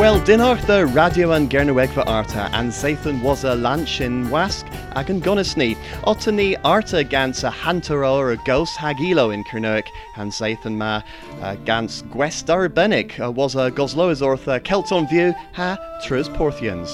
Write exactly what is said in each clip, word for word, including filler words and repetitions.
Well, dinach the radio an Gernewegva Arta and Zathan was a lunch in Wask ag an Gunnisney. Ottani Arta gans a Hantaro or a Ghost Hagilo in Kernuik and Zathan ma uh, gans Gwestar Benik uh, was a Gosloas ortha Kelton view ha Trus Porthians.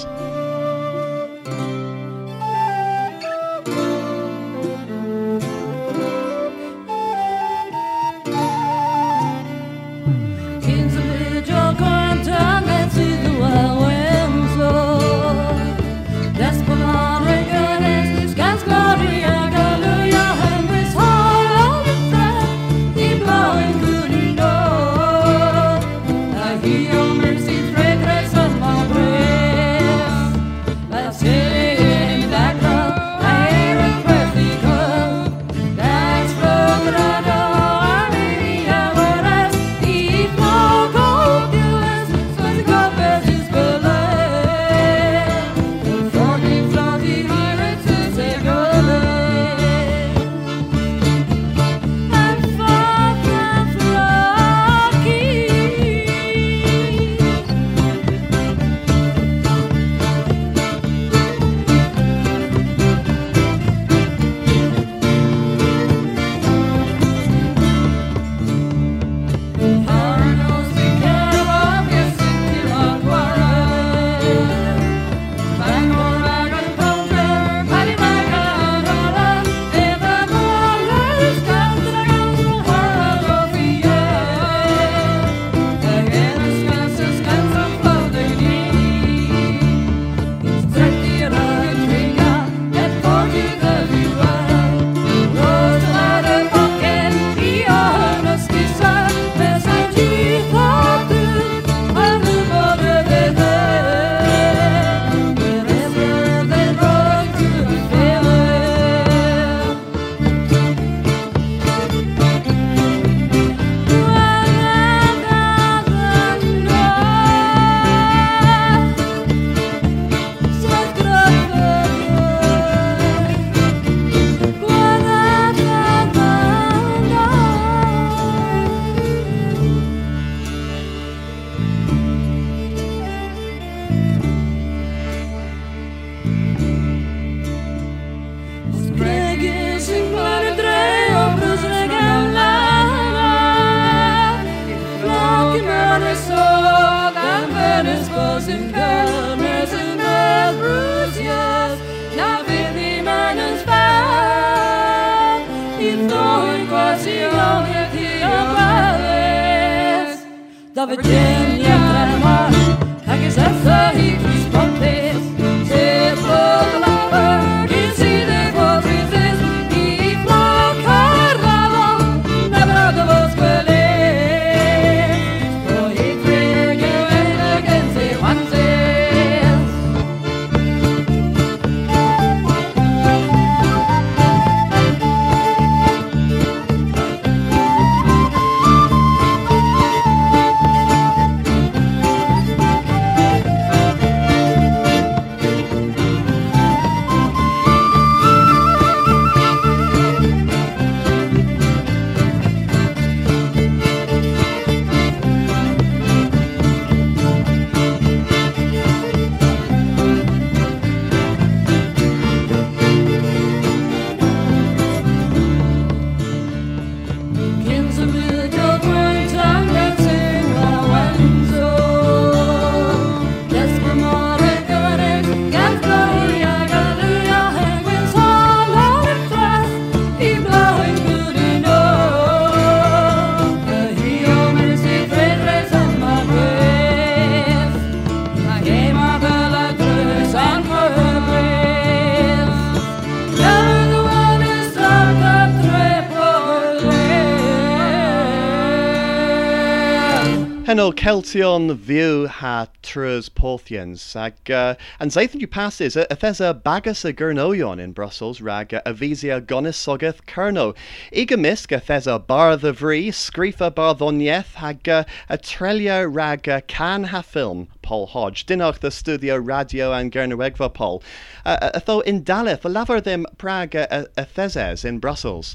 Da Virginia tremar, hagis effa hikis pontes, se podlava, kisi de potrises, I flakarava, nebrado vos queles, o I frege elegense vanses. Henol Celtion view ha Trus Porthians ag uh, and Zathan you passes a there's a bagus a Gurnoyon in Brussels rag a Avisia Gonis Sogath Kerno Igamisk a there's a bar the Vri Skrifa bar Dhonieth hag uh, a Trelia rag uh, can ha film Paul Hodge Dinach the studio radio and Gernewegva Paul uh, uh, though in Daleth a laver them Prague a, a Thezes in Brussels.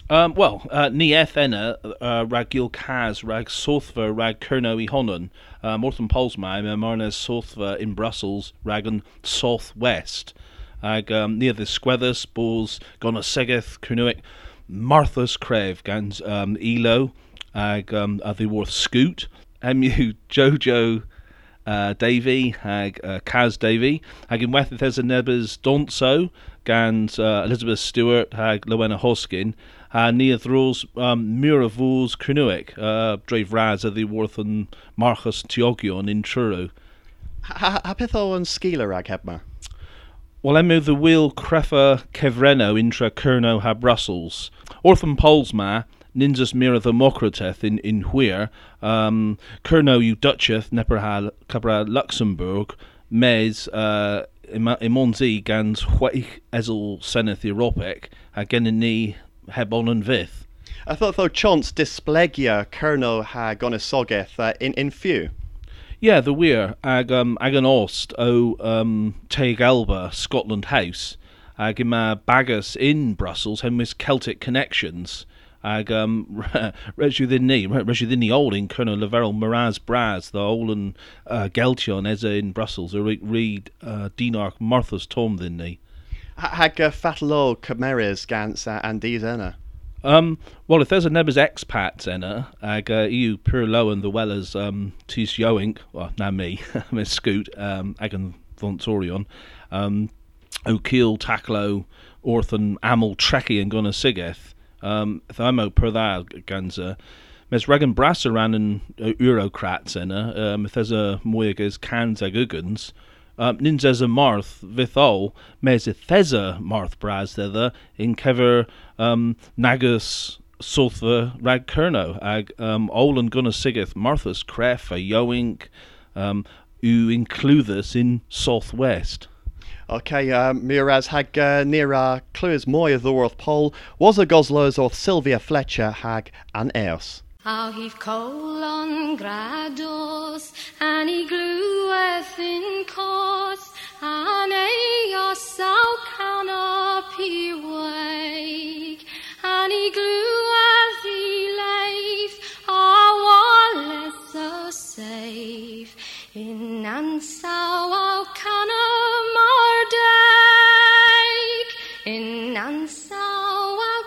Um, well, uh, ni ethenna uh, rag gil cas rag sothva rag kerno I honon. Uh, Morton Polsma, me marnes sothva in Brussels rag an south west. Ag um, near the Squethus, Bulls, Gonna Segeth, Kernuic, Martha's Crave, Gans um, Elo, ag um, uh, the Worth Scoot, Emu Jojo uh, Davy, ag uh, Kaz Davy, ag in Wetheth there's a Nebers Donso, Gans uh, Elizabeth Stewart, ag Lowena Hoskin, uh, near Throws um, Muravuls Kernuic, uh, Drave Raz of the Worth and Marcus Tiogion in Truro. Hapitho and Skeeler rag hebma. Well, emu the wheel crefa kevreno intra kerno ha Brussels. Ortham Polsma, ninjas mira the mokrateth in, in Huir, um, kerno u Dutcheth, neper ha cabra Luxembourg, mes, uh, imonzi gans hueich ezel seneth Europec, again in ni hebon and vith. I thought though chance displegia kerno ha gonisogeth uh, in, in few. Yeah, the weir ag um ag an ost o um Teig Alba, Scotland House, ag ima bagus in Brussels hem with Celtic connections. Ag um resu thin ni resu thin ni old in Colonel Leverel Miraz Braz, the Olan uh, Geltion as in Brussels, or read uh, Dinarch Martha's Tom thin ni. Hag uh, Fatalo Cameras Gans uh, and Dizena. Um, well, if there's a Nebers expats in it, ag uh, eu pur lowen the well as um tis yoink, well, now me, Miss Scoot, um, ag an Vontorion, um, O'Keel, Taklo, Orthan, Amel, Trekkie, and Gunna Sigeth, um, Thimo per that ganza, Miss Regan Brasseran and uh, Eurocrats in it, um, if there's a Moygas, Cans, ag Ugans, Um, Ninjas a Marth Vithol, mes a Theza Marth Braz thither in Kever um, Nagus Sothva Rag Kerno, ag um, Olan Gunna Sigeth Marthas Cref a Yoink, um, U incluthus in Southwest. Okay, um, Miraz hag uh, Nira Clues Moy of the Worth Pole, was a Goslows or Sylvia Fletcher hag an Eos. How he've colon grados, and he glueth in cos, and eos au canopy wake, and he glueth he life, a wallet so safe, in ansau au canamardake, in ansau au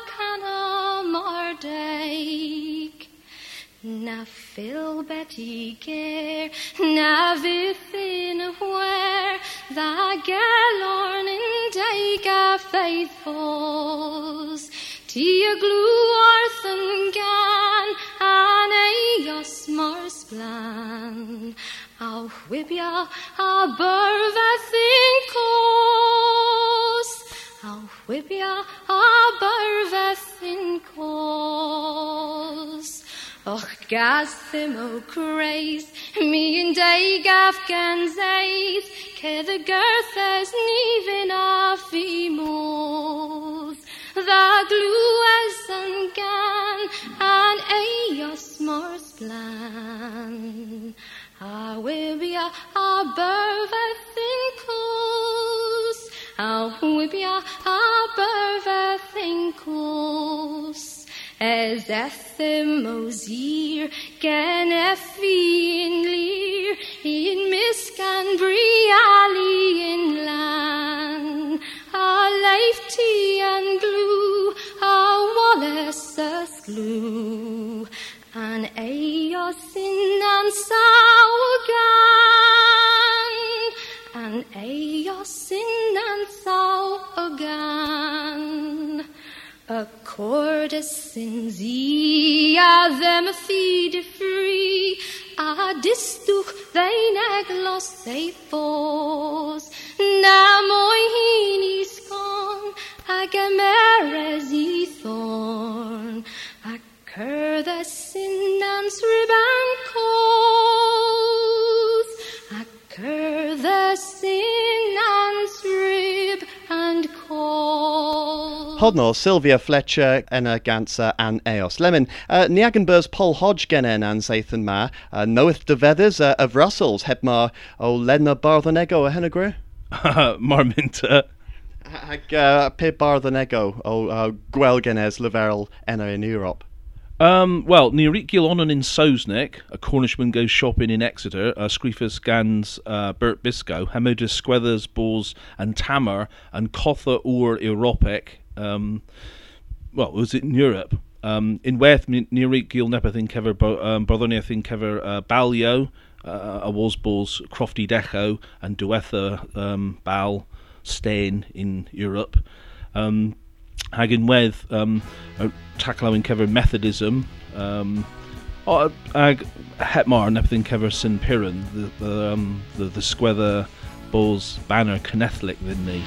canamardake. Na Phil Betty Gare, na Vithin where the Gellorn in Dega faithfuls, Tia glue Arthur gan, and Eos Mars plan, I'll whip ya a burveth in course, I'll whip ya a burveth in course. Och, gas them o craze, me and day gafgans eight, ke the girth as neven off moves, the glue as ungan, and eos mors plan. I will be a, a burveth in course, I will be a, a burveth in course. As ethem osier, gan effi in lear, in miscan briali in lan, a life tea and glue, a wallace glue, an eos in and saugan, an eos in and saugan. A cordis in thee, a them feed free, a distuch they neglos they fos, na moi hinis gone, a gameres e thorn, a cur the sin and ribbon cause, a cur the sin and rib and cause. Hodnor, Sylvia Fletcher, Enna Gansa, and Eos. Lemon, uh, Niagenbur's Paul Hodge Genen and Zathan Ma, uh, knoweth the Veathers uh, of Russell's, Hebmar, O Ledna Barthanego, a Henegre? Marminta. Hag uh, pe bar the nego o uh, gwelgenes leverel enna in Europe. Um, well, Nirik Gilonon in Sosnick, a Cornishman goes shopping in Exeter, uh, Screefus Gans, uh, Bert Bisco, Hamudus Squethers, Balls, and Tamar, and Cotha or Europic, um, well, was it in Europe? Um, in Weth, Nirik Gil Nepathin Kever, Brodoniathin Kever, uh, Balio, uh, a was Balls, Crofty Decho, and Duetha, um, Bal, Stain in Europe. Um, Hag in Weth, um, Taklo in Kever Methodism, um, oh, Ag Hetmar and everything Kever Sin Piran, the the um, the, the Squether Balls Banner Canethlic than me.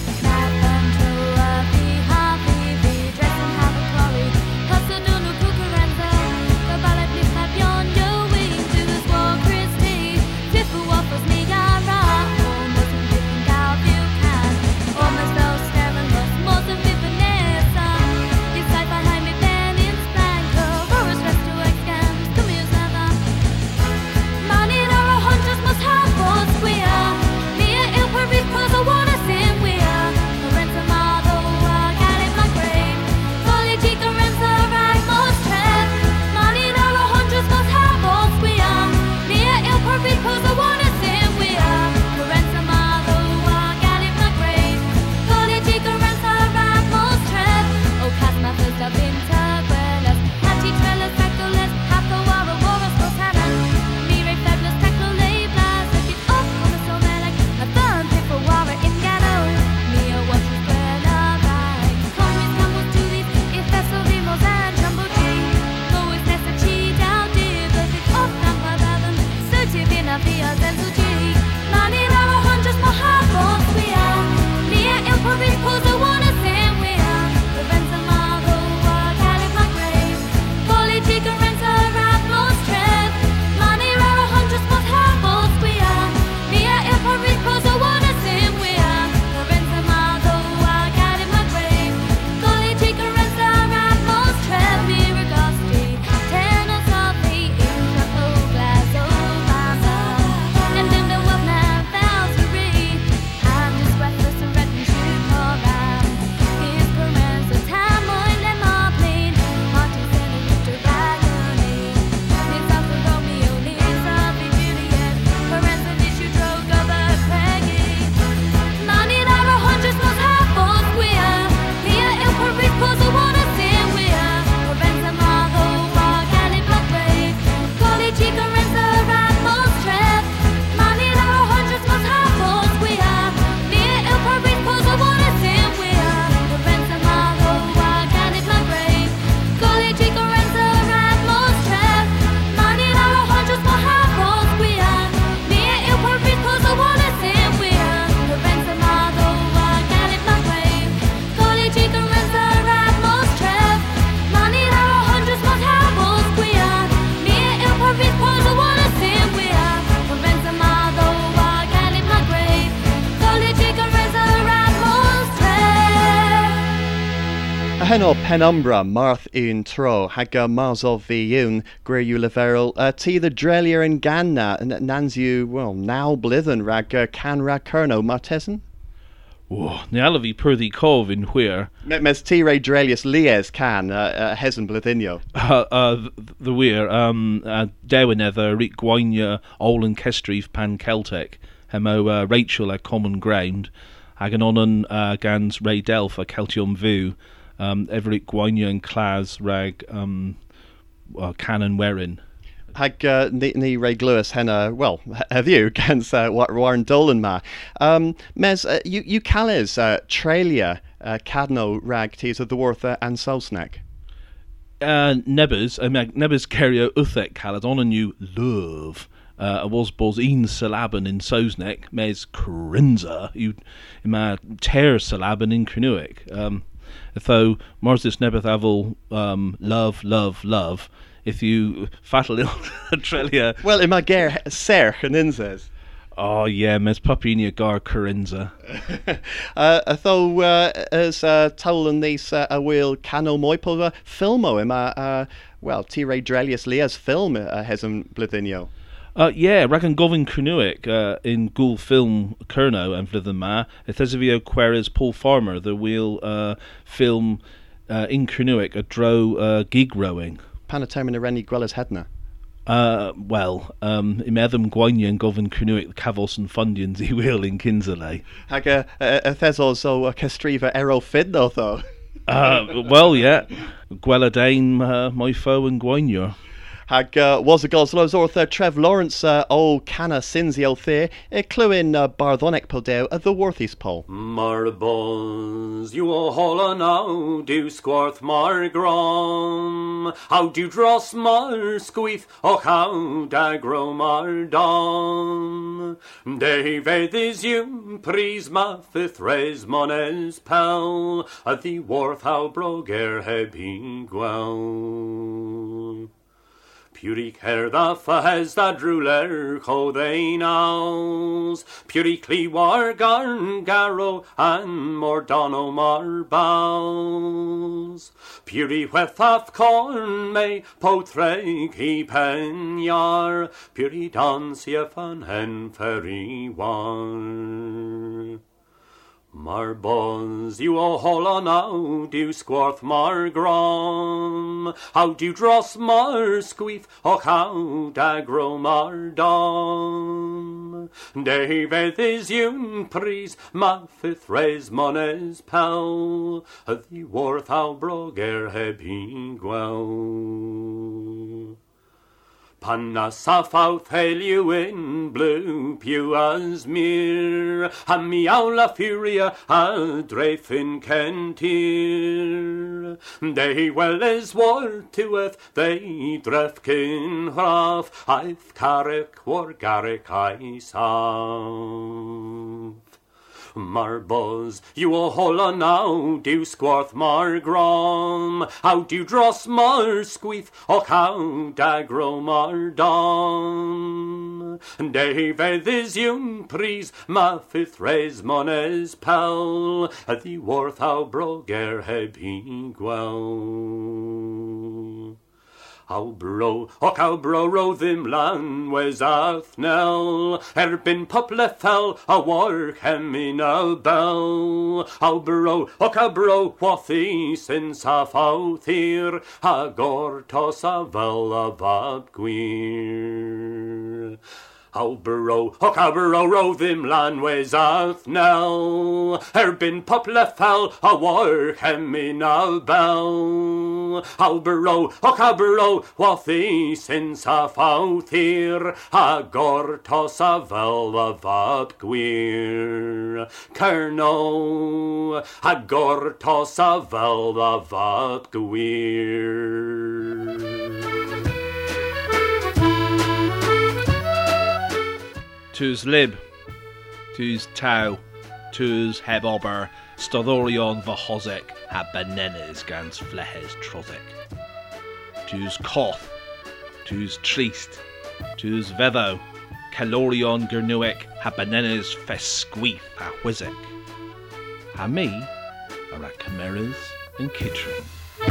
Henno penumbra marth un tro haga marzov viun greyu leverel uh, ti the drelier in ganna and nansu well now blithen raga can ra kerno martesen. Oh, Nialavi per the cove in where Mes tire drelius lies can uh, uh, hesen blithinio. uh, uh, the weir um uh, Dewinether Rick Gwanya Olin Kestrief Pan Celtic Hemo uh, Rachel a common ground Aganonon uh, Gans Ray Delph a Celtium Vu um Everett Gwanya and Klas Rag um uh, Canon Werin. Hag uh, ni, ni Ray Lewis henna well have you against uh, Warren Dolan ma um mes uh, you you calles uh, Tralia uh, Cadno Rag teas of the Worth uh, and Sosnack. Uh Nebers I mean Nebers Kerio Uthek Calad on a new love. Uh, was balls een syllaben in Sosnek, mes Corinza, you in my ter syllaben in Crenuic. Um, though Morsis Nebeth Avel um love, love, love. If you fatal Trelia. Well, in my ger ser Caninzes. Oh yeah, mes Papinia gar Corinza. uh, though uh, as uh, Tolan these uh, a wheel cano moipova filmo in my uh well T Ray Drelius Lea's film uh, hesum blithinio. Uh, yeah, rag an gofyn Cernywek uh, in ghoul film Cerno and Flithen Ma, Ethesavio Queres Paul Farmer, the wheel uh, film uh, in Cernywek a dro uh, gig rowing. Panatermin Ireni Gwellas Hedna. Uh, well, um, im Edham Gwanya and Govern Cernywek the Cavos and Fundians I wheel in Kinsale. Hag a Ethesos o Castriva Ero Fidno, though. Uh, well, yeah, Gwella Dane, uh, my foe and Gwanya. Hag uh, was a goslos ortha Trev Lawrence uh, o Canna Sinzio the e cluin uh, Barthonic Podeo at the Worthies Pole. Marbons, you o holla now, do squarth mar grom, how do dross mar squeeth, och how da grow mar dom. David is you, pris ma fifth res mones pel, at the worth how broger hebi gwell. Puri cer da fahes da drwler chodein owls, Puri cli war garn garrow and mordono mar bowls. Puri wethaf corn me potreg he penyar, Puri dansia fan hen ferry war. Marbons, you o holla now, do squarth mar grom, how do dross mar squeeth, och how da grow mar dom. David is yun pris, ma fifth res mones pel, the worth how broger hebi gwell. Panna safouth heliu in blue pew as mere, a miaula furia a drefin kentir. They well as war toeth, they drefkin hraf, I'th carrick war garrick I sav. Marbos, you o holla now, do squarth mar grom, how do dross mar squeeth, och how da grow mar dom. David is yun pris, ma fifth res mones pel, at the worth how broger hebi gwell. How bro, och how bro ro them lan was athnel, erbin pople fell, a war heminal bell. How bro, och how bro, what the since half out here, a gortos a vel a bab gwir. How bro, och how bro ro them lan was athnel, erbin pople fell, a war heminal bell. How bro, och how bro, what the since half out here, a gortos a vel a bab gwir. Cerno, a gortos a vel a bab gwir. Tus lib, tus tau, tus heb ober, Stoddorion vahozek, ha banenes gans flehes trozek. Tus koth, tus trist, tus vevo, calorion gernuek, ha banenes fesqueef ha whizek. Ha me, are at chimeras and Kittring.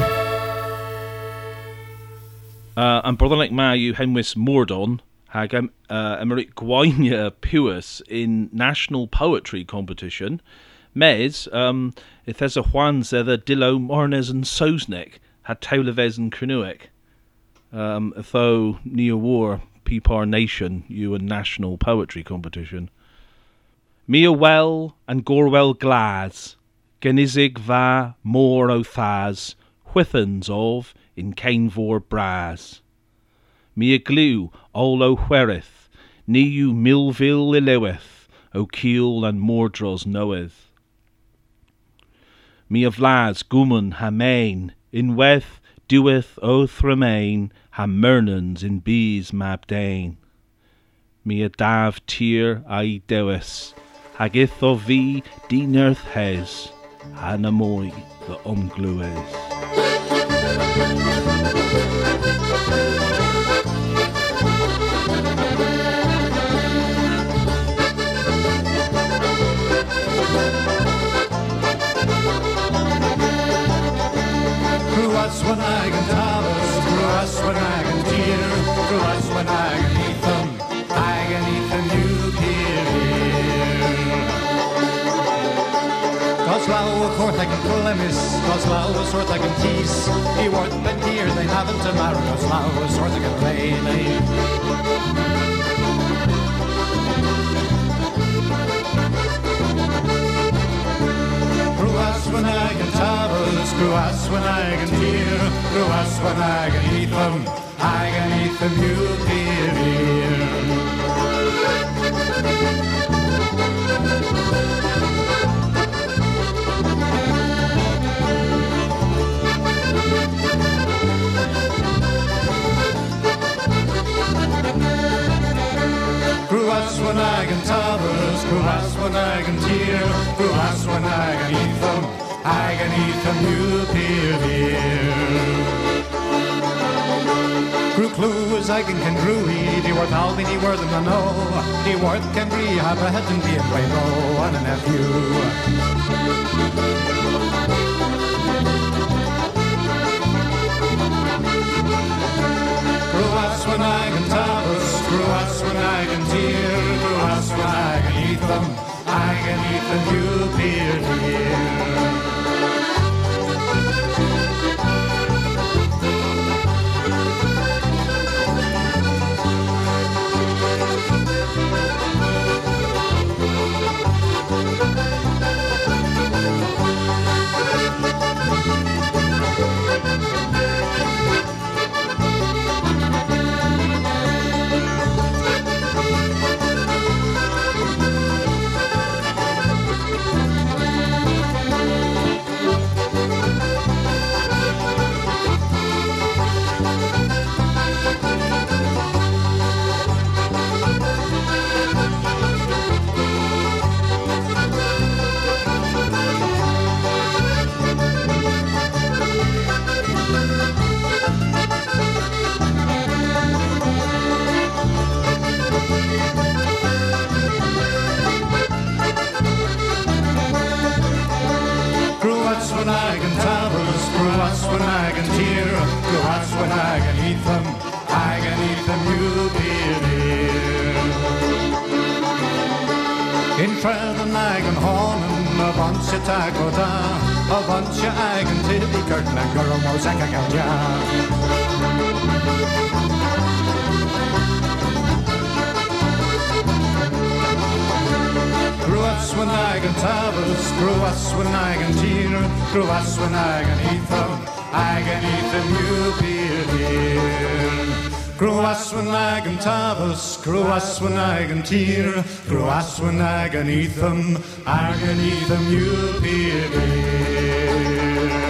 Uh, and brother like ma you henwis mordon, hag um, uh, Emeric Gwainia Puis in national poetry competition. Mes, um, if there's a Juan Zether, Dillo, Mornes and Sosnek, had Tauleves and Cernywek. Um, though near war, Peepar Nation, you a national poetry competition. Mia well and Gorwell Glas, Genizig va more o thas, Whithens of in Canevor Bras. Mia glue all o whereth, ni you Millville ileweth, o Keel and Mordros knoweth. Mia vlas guman ha main, in weth doeth oath remain, ha mernans in bees mabdain. Mia dav tier I dewis, hagith o vi dinerth hes, ha namoy the umglues. Ruas when I can Thomas, Ruas when I can Tier, Ruas when I can Ethan, miss, cos laus or ag an tís, í worth ben here they haven't to marry us laus or ag an lady. Cruas when I can tavels, cruas when I can tear, cruas when I can eat them, I can eat them, you dear dear. Cruas when I can tavels, cruas when I can tear, cruas when I can eat them, I can eat them, you dear dear. Cru clue as I can can grui, the worth all the worth and I know, the worth can be have a head and be a way low and a nephew. Cruas when I can tavels, cruas when I can tear, cruas when I can eat them, I can eat them, you dear dear. When I can tavels, cruas when I can tear, cruas when I can eat them, I can eat them, you dear dear. In Trevin I can horn a bunch of taco da, a bunch of I can tiddy curtain and girl more sack I can ja. Cruas when I can tavels, cruas when I can tear, cruas when I can eat them, I can eat them, you dear dear. Cruas when I can tavels, cruas when I can tear, cruas when I can eat them, I can eat them, you dear dear.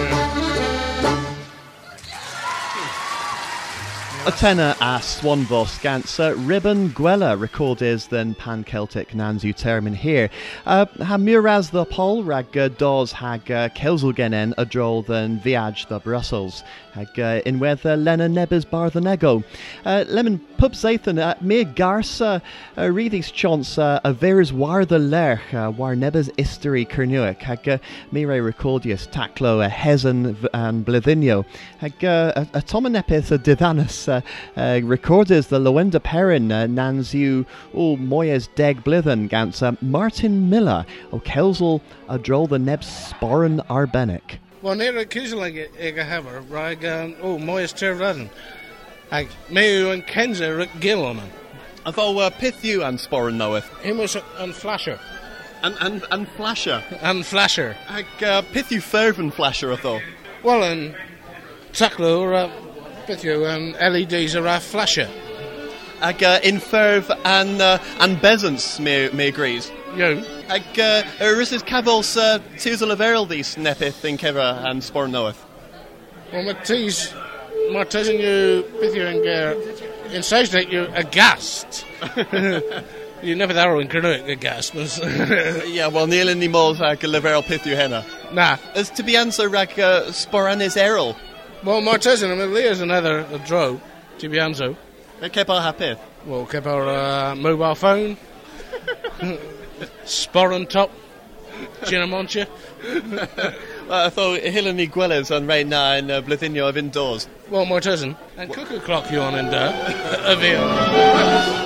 A tenor a Swanvos Gansa, Ribbon Gwella recordis than Pan Celtic Nanzu termin here. Uh, ha Muraz the Pol rag uh, dos hag uh, Kelzelgenen a droll than Viage the Brussels. Hag uh, in weather Lena Nebis bar the Nego. Uh, Lemon Pub Zathan, uh, me Garsa, uh, Reedis chance uh, a veris war the ler, uh, war Nebis Istery Kernuic. Hag uh, Mire recordius Taclo a Hezen and Blithinio. Hag uh, a, a Tomanepith a Divanus. Uh, uh, recorders the Loenda Perrin, uh, Nanzu, O Moyes Deg Blithen, Gans, uh, Martin Miller, O Kelzel, a droll the Neb Sporren Arbenic. Well, near a Kiesling ag a hammer, rag, oh, Moyes Tervadden. Ag, Mayu and Kenza Rick Gill on him. I thought uh, Pithu and Sporren knoweth. Him was and Flasher. And, and, and Flasher. And Flasher. Ag, uh, Pithu Fervin Flasher, I thought. Well, and Tucklo, uh, Pithu and L E Ds are a flasher. Ag uh, in Ferv and uh, and Bezants me me agrees. You. Ag uh, Risses Cavils uh Tuzel of Erldis Nepith in Kevra and Sporn knoweth. Well, Matisse, Martez and you Pithu and uh, in Sajnik you aghast. You never that in Kernuik aghast. Yeah, well, Neil and Nimos ag Leverel Pithu henna. Nah. As to be answer rag uh, Sporanis Erl. Well, Martez and Leah's another a dro, to be anzo. Keep our happy. Well, keep our uh, mobile phone. Spor on top. Ginamoncha. Well, I thought Hilary Gwelles on right now in uh, Blithinio of indoors. Well, Martez and and cuckoo clock you on in there. Of here.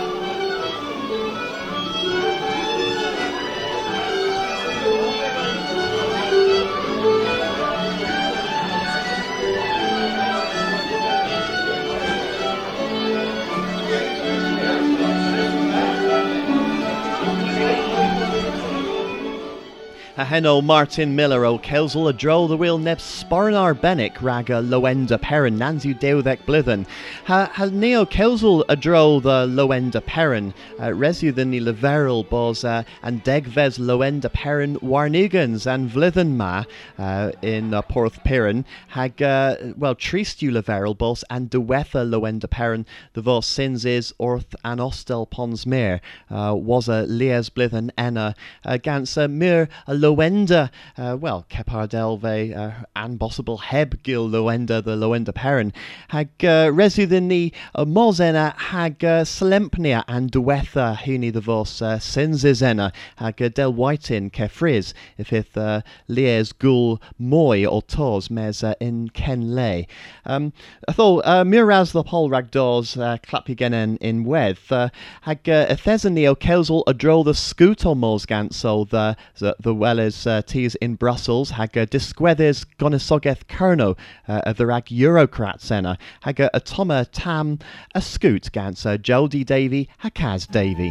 heno Martin Miller o Kelsel a dro the wheel neb Spornar Bennick raga Loenda Perrin Nanzu Deudek Blithen. Ha ha neo Kelsel a dro the Loenda Perrin uh, resu the ni leveril bos uh, and degves Loenda Perrin Warnigans and Vlithen ma uh, in uh, Porth Perrin hag uh, well tristu leveril bos and dewetha Loenda Perrin the vos sins is orth an ostel pons mere uh, was a lies Blithen enna uh, gans uh, mir a Loenda, uh, well, Kepardelve, uh, an possible heb gil Loenda, the Loenda Perrin, hag uh, resu the ni uh, mozena hag uh, Slempnia and duetha huni the vos uh, sinzizena hag uh, del whitin kefriz if ith uh, lies gul moi or tos mes uh, in ken lay. Um, I thought uh, miraz the pol ragdos uh, clapigenen in weth uh, hag uh, ethesani o kelsel a drol the scooto mos gansol the the, the well as uh, teas in Brussels hag uh, disgweddes gonisogeth kerno uh, of the rag Eurocrat sena hag uh, atoma tam a scoot gans uh, Jody Davy hakaz Davy.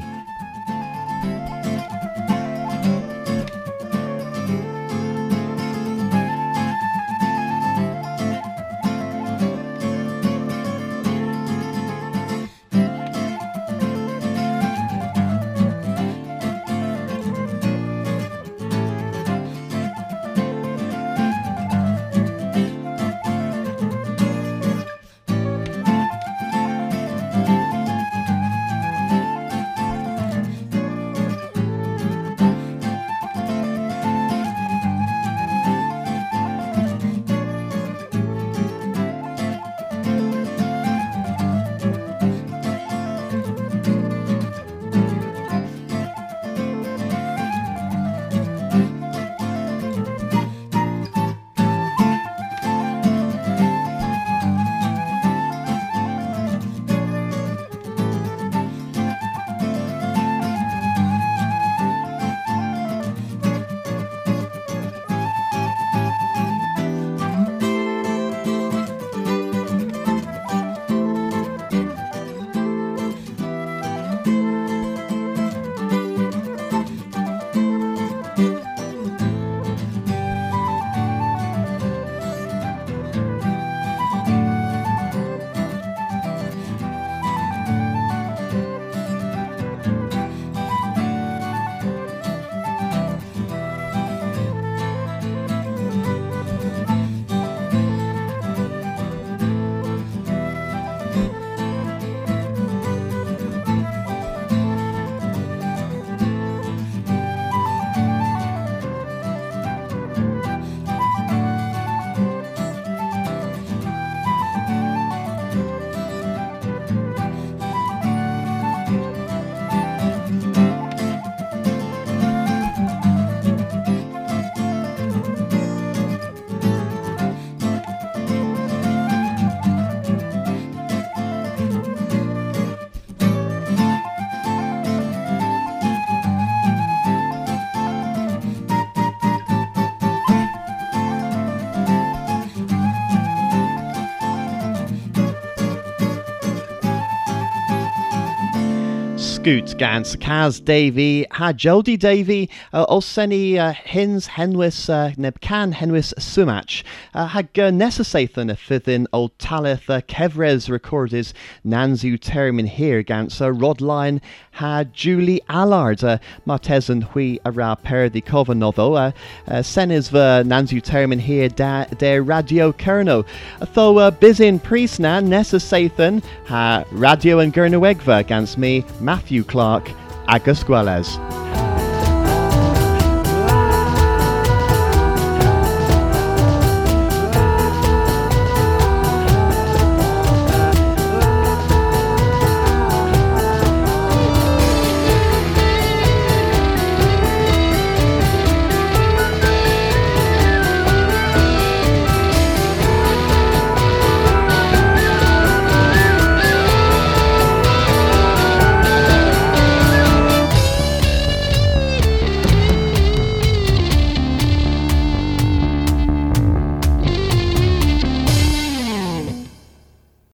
Scoot gans Kaz Davy ha Jody Davy uh, Olseni uh, Hins Henwis uh, Nebcan Henwis Sumach uh, hag uh, Nessasathan a fithin old Talith uh, Kevres recordis Nanzu termin here gans uh, Rodline ha Julie Allard uh, Martesan hui ara per the Covanovo uh, uh, Senis the Nanzu termin here da de Radio Kerno though uh, bizin priestna Nessasathan ha Radio and Gernowegva gans me Matthew Clark Agus Guales.